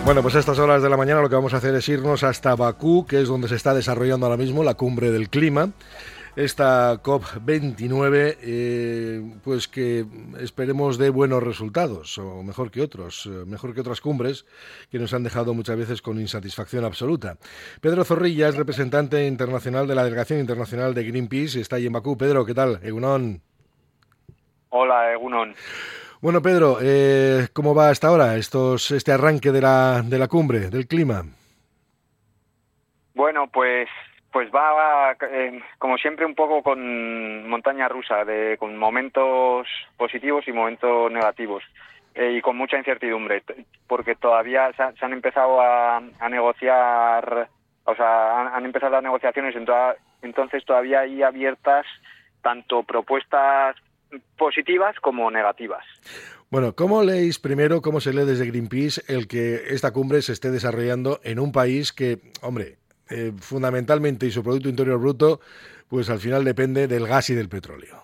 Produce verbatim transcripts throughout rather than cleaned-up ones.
Bueno, pues a estas horas de la mañana lo que vamos a hacer es irnos hasta Bakú, que es donde se está desarrollando ahora mismo la cumbre del clima. Esta COP veintinueve, eh, pues que esperemos dé buenos resultados, o mejor que otros, eh, mejor que otras cumbres que nos han dejado muchas veces con insatisfacción absoluta. Pedro Zorrilla es representante internacional de la Delegación Internacional de Greenpeace y está ahí en Bakú. Pedro, ¿qué tal? Egunon. Hola, Egunon. Bueno, Pedro, eh, ¿cómo va hasta ahora estos, este arranque de la, de la cumbre del clima? Bueno, pues pues va, va eh, como siempre un poco con montaña rusa, de con momentos positivos y momentos negativos eh, y con mucha incertidumbre, porque todavía se, se han empezado a, a negociar, o sea, han, han empezado las negociaciones, entonces todavía hay abiertas tanto propuestas positivas como negativas. Bueno, ¿cómo leéis primero, cómo se lee desde Greenpeace el que esta cumbre se esté desarrollando en un país que, hombre, eh, fundamentalmente y su Producto Interior Bruto, pues al final depende del gas y del petróleo?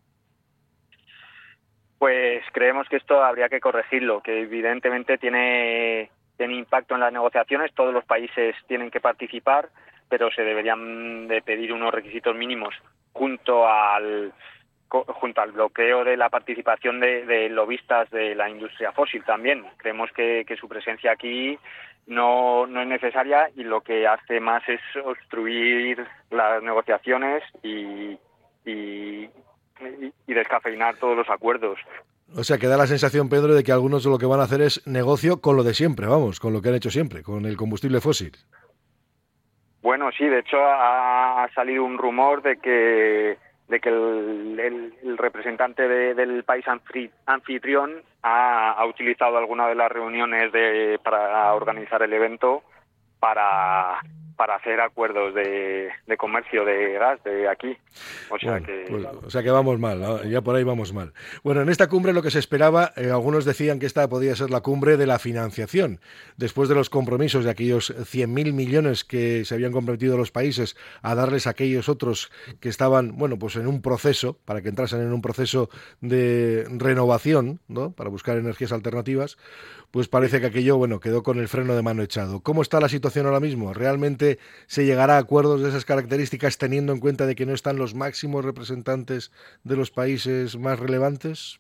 Pues creemos que esto habría que corregirlo, que evidentemente tiene, tiene impacto en las negociaciones, todos los países tienen que participar, pero se deberían de pedir unos requisitos mínimos junto al junto al bloqueo de la participación de, de lobistas de la industria fósil también. Creemos que, que su presencia aquí no, no es necesaria y lo que hace más es obstruir las negociaciones y, y, y descafeinar todos los acuerdos. O sea, que da la sensación, Pedro, de que algunos lo que van a hacer es negocio con lo de siempre, vamos, con lo que han hecho siempre, con el combustible fósil. Bueno, sí, de hecho ha, ha salido un rumor de que de que el, el, el representante de, del país anfitrión ha, ha utilizado alguna de las reuniones de, para organizar el evento para, para hacer acuerdos de, de comercio de gas de aquí. O sea, bueno, que... Pues, o sea que vamos mal, ya por ahí vamos mal. Bueno, en esta cumbre lo que se esperaba, eh, algunos decían que esta podía ser la cumbre de la financiación, después de los compromisos de aquellos cien mil millones que se habían comprometido los países a darles a aquellos otros que estaban, bueno, pues en un proceso, para que entrasen en un proceso de renovación, ¿no?, para buscar energías alternativas. Pues parece que aquello, bueno, quedó con el freno de mano echado. ¿Cómo está la situación ahora mismo? ¿Realmente se llegará a acuerdos de esas características teniendo en cuenta de que no están los máximos representantes de los países más relevantes?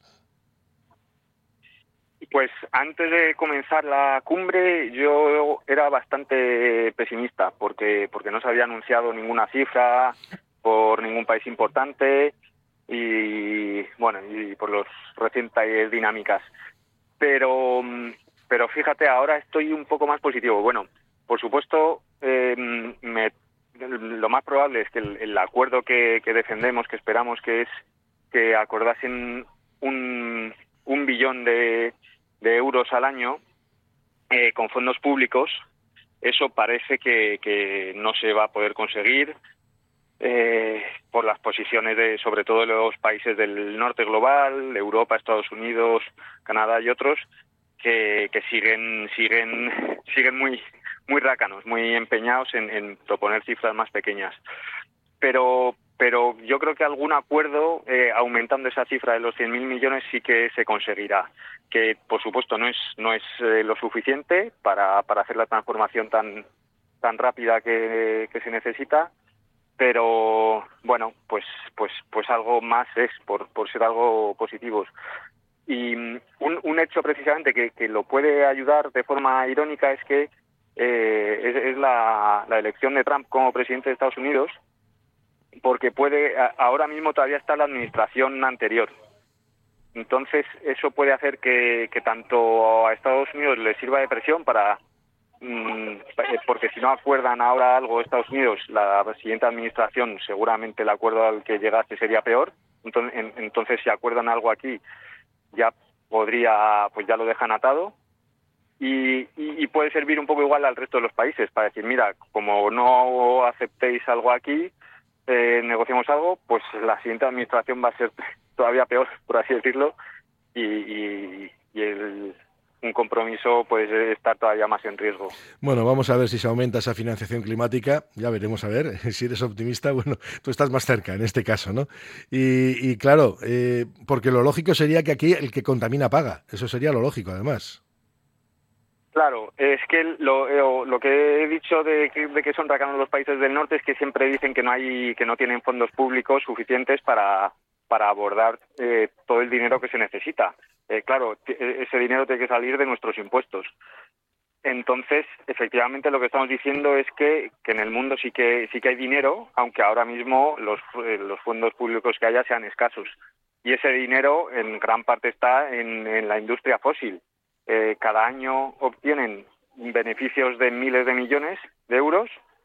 Pues antes de comenzar la cumbre yo era bastante pesimista porque porque no se había anunciado ninguna cifra por ningún país importante y bueno, y por las recientes dinámicas. Pero, pero fíjate, ahora estoy un poco más positivo. Bueno, por supuesto, eh, me, lo más probable es que el, el acuerdo que, que defendemos, que esperamos, que es que acordasen un, un billón de, de euros al año eh, con fondos públicos, eso parece que, que no se va a poder conseguir. Eh, por las posiciones de, sobre todo de los países del norte global, Europa, Estados Unidos, Canadá y otros, que, que siguen siguen siguen muy muy rácanos, muy empeñados en, en proponer cifras más pequeñas. Pero pero yo creo que algún acuerdo eh, aumentando esa cifra de los cien mil millones sí que se conseguirá, que por supuesto no es no es eh, lo suficiente para para hacer la transformación tan tan rápida que, que se necesita. Pero bueno, pues pues pues algo más es por por ser algo positivos. Y un, un hecho precisamente que, que lo puede ayudar de forma irónica es que eh, es, es la, la elección de Trump como presidente de Estados Unidos, porque puede ahora mismo todavía está la administración anterior. Entonces eso puede hacer que, que tanto a Estados Unidos le sirva de presión para porque si no acuerdan ahora algo Estados Unidos, la siguiente administración seguramente el acuerdo al que llegase sería peor. Entonces, entonces si acuerdan algo aquí ya podría, pues ya lo dejan atado y, y, y puede servir un poco igual al resto de los países para decir, mira, como no aceptéis algo aquí, eh, negociemos algo, pues la siguiente administración va a ser todavía peor, por así decirlo, y, y, y el un compromiso puede estar todavía más en riesgo. Bueno, vamos a ver si se aumenta esa financiación climática, ya veremos a ver, si eres optimista, bueno, tú estás más cerca en este caso, ¿no? Y, y claro, eh, porque lo lógico sería que aquí el que contamina paga, eso sería lo lógico además. Claro, es que lo, lo que he dicho de que, de que son racanos los países del norte es que siempre dicen que no hay, que no tienen fondos públicos suficientes para, para abordar eh, todo el dinero que se necesita. Eh, claro, ese dinero tiene que salir de nuestros impuestos. Entonces, efectivamente, lo que estamos diciendo es que, que en el mundo sí que sí que hay dinero, aunque ahora mismo los, eh, los fondos públicos que haya sean escasos. Y ese dinero, en gran parte, está en, en la industria fósil. Eh, cada año obtienen beneficios de miles de millones de euros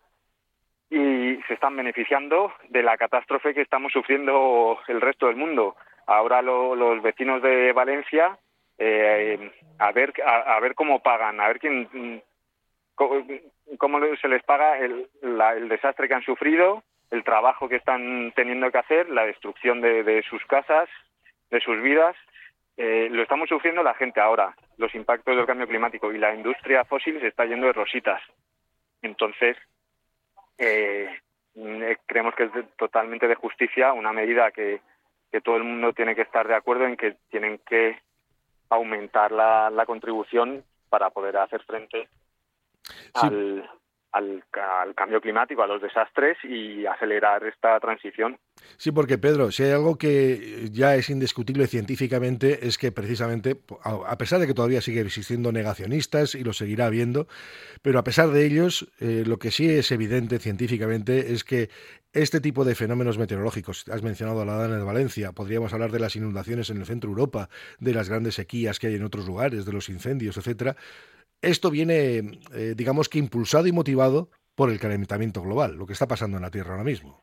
y se están beneficiando de la catástrofe que estamos sufriendo el resto del mundo. Ahora lo, los vecinos de Valencia, eh, a ver a, a ver cómo pagan, a ver quién cómo, cómo se les paga el, la, el desastre que han sufrido, el trabajo que están teniendo que hacer, la destrucción de, de sus casas, de sus vidas. Eh, lo estamos sufriendo la gente ahora, los impactos del cambio climático, y la industria fósil se está yendo de rositas. Entonces, eh, creemos que es de, totalmente de justicia una medida que, que todo el mundo tiene que estar de acuerdo en que tienen que aumentar la, la contribución para poder hacer frente Sí. al, al, al cambio climático, a los desastres y acelerar esta transición. Sí, porque Pedro, si hay algo que ya es indiscutible científicamente es que precisamente, a pesar de que todavía sigue existiendo negacionistas y lo seguirá habiendo, pero a pesar de ellos, eh, lo que sí es evidente científicamente es que este tipo de fenómenos meteorológicos, has mencionado a la Dana de Valencia, podríamos hablar de las inundaciones en el centro de Europa, de las grandes sequías que hay en otros lugares, de los incendios, etcétera. Esto viene, eh, digamos que impulsado y motivado por el calentamiento global, lo que está pasando en la Tierra ahora mismo.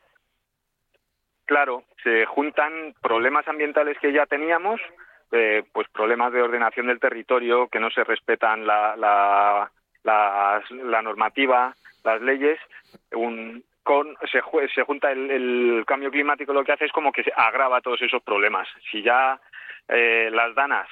Claro, se juntan problemas ambientales que ya teníamos, eh, pues problemas de ordenación del territorio, que no se respetan la, la, la, la normativa, las leyes, un, con, se, se junta el, el cambio climático, lo que hace es como que se agrava todos esos problemas. Si ya eh, las danas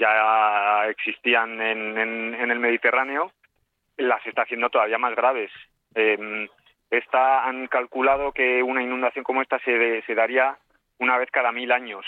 ya existían en, en, en el Mediterráneo, las está haciendo todavía más graves. Eh, esta, han calculado que una inundación como esta se, se daría una vez cada mil años.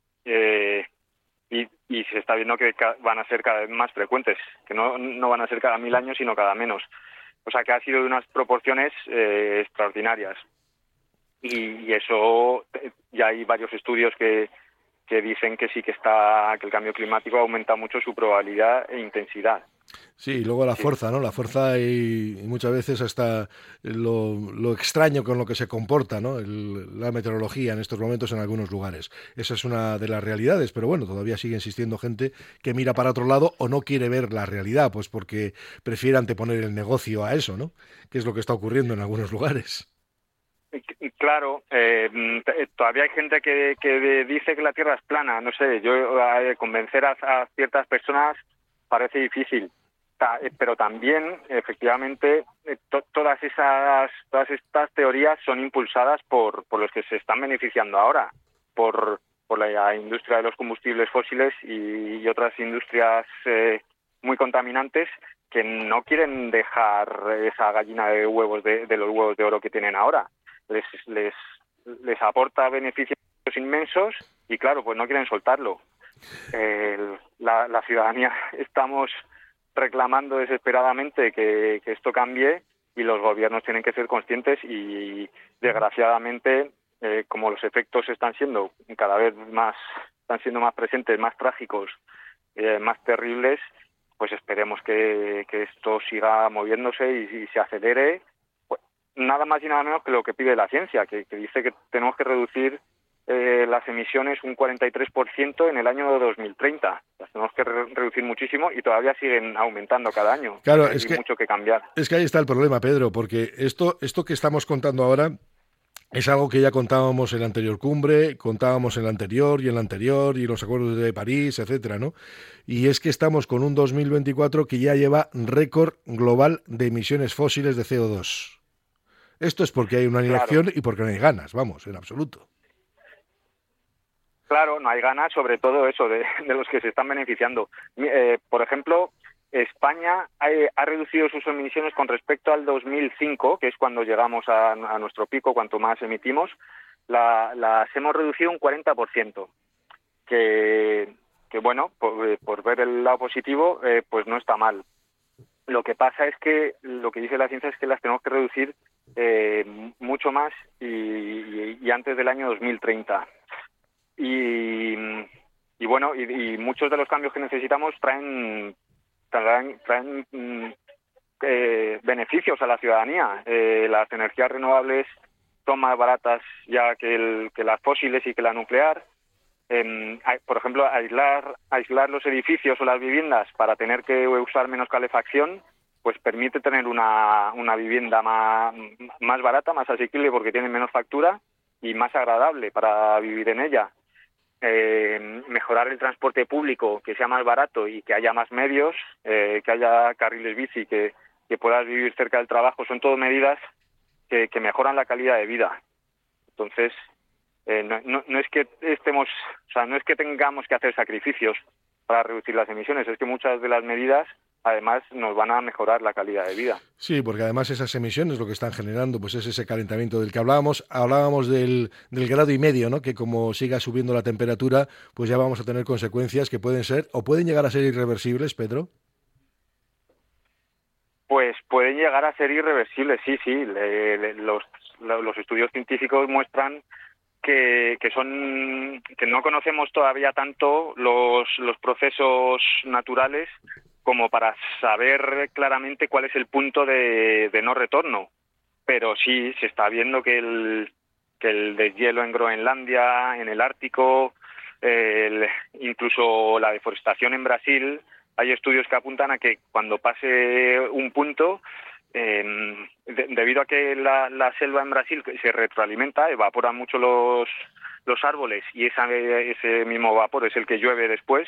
Eh, y, y se está viendo que ca- van a ser cada vez más frecuentes, que no, no van a ser cada mil años, sino cada menos. O sea que ha sido de unas proporciones eh, extraordinarias. Y, y eso, ya hay varios estudios que, que dicen que sí que está, que el cambio climático aumenta mucho su probabilidad e intensidad. Sí, y luego la Sí. fuerza, ¿no? La fuerza y, y muchas veces hasta lo, lo extraño con lo que se comporta, ¿no? El, la meteorología en estos momentos en algunos lugares. Esa es una de las realidades, pero bueno, todavía sigue existiendo gente que mira para otro lado o no quiere ver la realidad, pues porque prefiere anteponer el negocio a eso, ¿no? Que es lo que está ocurriendo en algunos lugares. Claro, eh, todavía hay gente que, que dice que la Tierra es plana. No sé, yo eh, convencer a, a ciertas personas parece difícil. Ta, pero también, efectivamente, to, todas esas todas estas teorías son impulsadas por, por los que se están beneficiando ahora, por, por la industria de los combustibles fósiles y, y otras industrias eh, muy contaminantes que no quieren dejar esa gallina de huevos de, de los huevos de oro que tienen ahora. Les, les, les aporta beneficios inmensos y, claro, pues no quieren soltarlo. Eh, la, la ciudadanía estamos reclamando desesperadamente que, que esto cambie y los gobiernos tienen que ser conscientes y, desgraciadamente, eh, como los efectos están siendo cada vez más, están siendo más presentes, más trágicos, eh, más terribles, pues esperemos que, que esto siga moviéndose y, y se acelere. Pues, nada más y nada menos que lo que pide la ciencia, que, que dice que tenemos que reducir Eh, las emisiones un cuarenta y tres por ciento en el año dos mil treinta. Las tenemos que re- reducir muchísimo y todavía siguen aumentando cada año. Claro, Hay es que, mucho que cambiar. es que ahí está el problema, Pedro, porque esto, esto que estamos contando ahora es algo que ya contábamos en la anterior cumbre, contábamos en la anterior y en la anterior y en los acuerdos de París, etcétera, ¿no? Y es que estamos con un dos mil veinticuatro que ya lleva récord global de emisiones fósiles de C O dos. Esto es porque hay una Claro, inacción y porque no hay ganas, vamos, en absoluto. claro, no hay ganas, sobre todo eso, de, de los que se están beneficiando. Eh, por ejemplo, España ha, ha reducido sus emisiones con respecto al dos mil cinco, que es cuando llegamos a, a nuestro pico, cuanto más emitimos, la, las hemos reducido un cuarenta por ciento, que, que bueno, por, por ver el lado positivo, eh, pues no está mal. Lo que pasa es que lo que dice la ciencia es que las tenemos que reducir eh, mucho más y, y, y antes del año dos mil treinta. Y, y bueno, y, y muchos de los cambios que necesitamos traen traen, traen eh, beneficios a la ciudadanía. Eh, las energías renovables son más baratas ya que, el, que las fósiles y que la nuclear. Eh, por ejemplo, aislar aislar los edificios o las viviendas para tener que usar menos calefacción, pues permite tener una, una vivienda más, más barata, más asequible porque tiene menos factura y más agradable para vivir en ella. Eh, mejorar el transporte público, que sea más barato y que haya más medios, eh, que haya carriles bici, que, que puedas vivir cerca del trabajo, son todo medidas que, que mejoran la calidad de vida. Entonces, Eh, no, no, no es que estemos, o sea, no es que tengamos que hacer sacrificios para reducir las emisiones, es que muchas de las medidas además nos van a mejorar la calidad de vida. Sí, porque además esas emisiones lo que están generando pues es ese calentamiento del que hablábamos. Hablábamos del, del grado y medio, ¿no? Que como siga subiendo la temperatura, pues ya vamos a tener consecuencias que pueden ser o pueden llegar a ser irreversibles, Pedro. Pues pueden llegar a ser irreversibles, sí, sí. Le, le, los, los estudios científicos muestran Que, que son que no conocemos todavía tanto los, los procesos naturales como para saber claramente cuál es el punto de, de no retorno, pero sí se está viendo que el que el deshielo en Groenlandia, en el Ártico, el, incluso la deforestación en Brasil, hay estudios que apuntan a que cuando pase un punto, Eh, de, debido a que la, la selva en Brasil se retroalimenta, evaporan mucho los, los árboles y esa, ese mismo vapor es el que llueve después.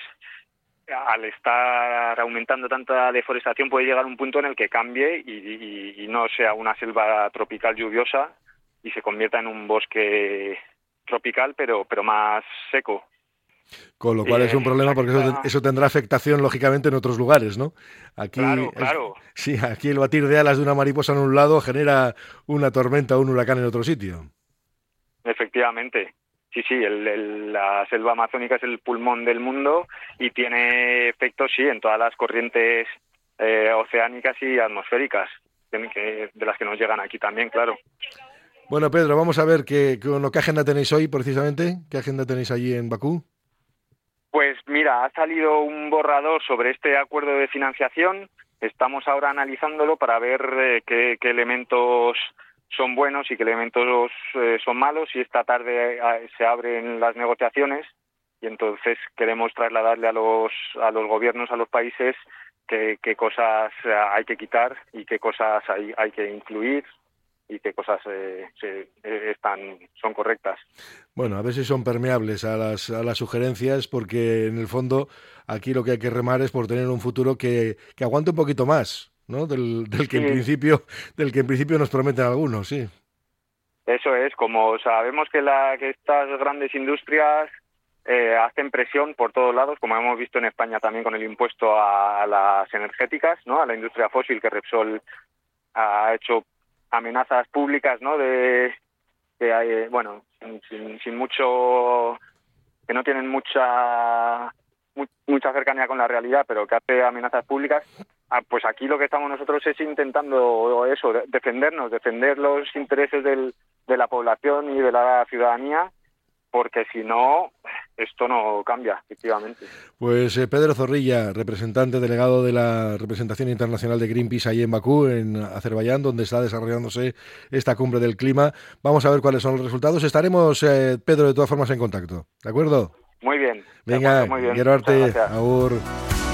Al estar aumentando tanta deforestación puede llegar un punto en el que cambie y, y, y no sea una selva tropical lluviosa y se convierta en un bosque tropical pero, pero más seco. Con lo cual eh, es un problema porque eso, eso tendrá afectación, lógicamente, en otros lugares, ¿no? Aquí, claro, claro. Es, sí, aquí el batir de alas de una mariposa en un lado genera una tormenta o un huracán en otro sitio. Efectivamente. Sí, sí, el, el, la selva amazónica es el pulmón del mundo y tiene efectos, sí, en todas las corrientes eh, oceánicas y atmosféricas, que, de las que nos llegan aquí también, claro. Bueno, Pedro, vamos a ver qué, qué agenda tenéis hoy, precisamente. ¿Qué agenda tenéis allí en Bakú? Pues mira, ha salido un borrador sobre este acuerdo de financiación. Estamos ahora analizándolo para ver eh, qué, qué elementos son buenos y qué elementos eh, son malos. Y esta tarde eh, se abren las negociaciones y entonces queremos trasladarle a los a los gobiernos, a los países, qué, qué cosas hay que quitar y qué cosas hay, hay que incluir y qué cosas eh, se, eh, están son correctas. Bueno, a ver si son permeables a las, a las sugerencias, porque en el fondo aquí lo que hay que remar es por tener un futuro que, que aguante un poquito más, ¿no? Del, del que sí. en principio del que en principio nos prometen algunos, sí. Eso es, como sabemos que, la, que estas grandes industrias eh, hacen presión por todos lados, como hemos visto en España también con el impuesto a, a las energéticas, ¿no? A la industria fósil, que Repsol ha hecho amenazas públicas, ¿no? De que hay, bueno, sin, sin mucho, que no tienen mucha mu, mucha cercanía con la realidad, pero que hace amenazas públicas. Ah, pues aquí lo que estamos nosotros es intentando eso, de, defendernos, defender los intereses del, de la población y de la ciudadanía, porque si no, esto no cambia, efectivamente. Pues eh, Pedro Zorrilla, representante delegado de la representación internacional de Greenpeace ahí en Bakú, en Azerbaiyán, donde está desarrollándose esta cumbre del clima. Vamos a ver cuáles son los resultados. Estaremos, eh, Pedro, de todas formas en contacto, ¿de acuerdo? Muy bien. Venga, muy bien. quiero darte, agur.